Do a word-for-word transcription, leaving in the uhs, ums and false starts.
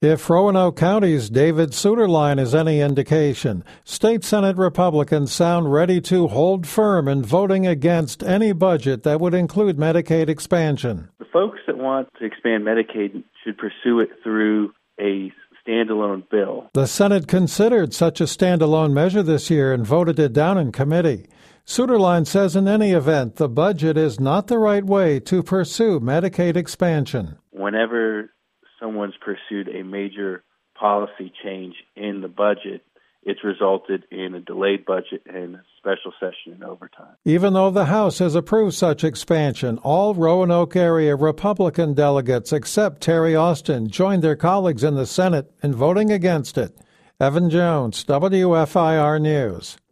If Roanoke County's David Suetterline is any indication, State Senate Republicans sound ready to hold firm in voting against any budget that would include Medicaid expansion. The folks that want to expand Medicaid should pursue it through a standalone bill. The Senate considered such a standalone measure this year and voted it down in committee. Suetterline says in any event, the budget is not the right way to pursue Medicaid expansion. Whenever someone's pursued a major policy change in the budget, it's resulted in a delayed budget and special session and overtime. Even though the House has approved such expansion, all Roanoke area Republican delegates except Terry Austin joined their colleagues in the Senate in voting against it. Evan Jones, W F I R News.